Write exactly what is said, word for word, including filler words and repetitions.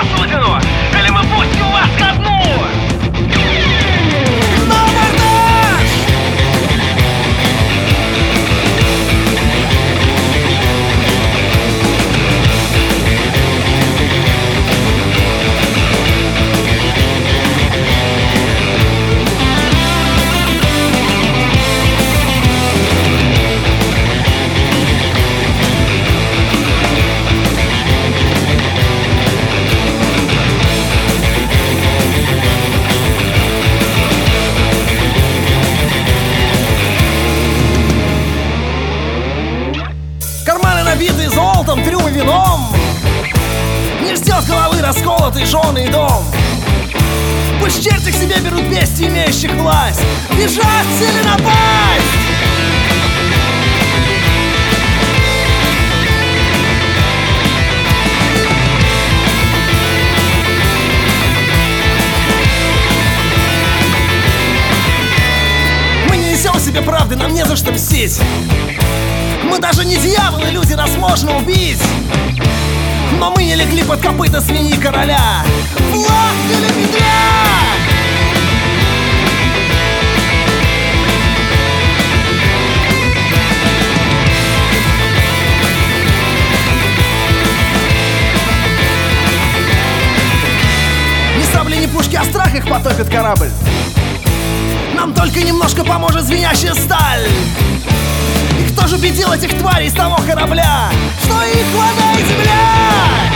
посудину, или мы пустим вас ко дну! На абордаж! Карманы набиты золотом, трюмы вином. Не ждет головы расколотый жженый дом. Пусть черти к себе берут вести имеющих власть. Бежать или напасть! Мы не несем в себе правды, нам не за что мстить. Мы даже не дьяволы, люди, нас можно убить. Но мы не легли под копыта свиньи короля. Флаг или Петра! Ни сабли, ни пушки, а страх их потопит корабль. Нам только немножко поможет звенящая сталь. И кто же убедил этих тварей с того корабля, что их вода и земля?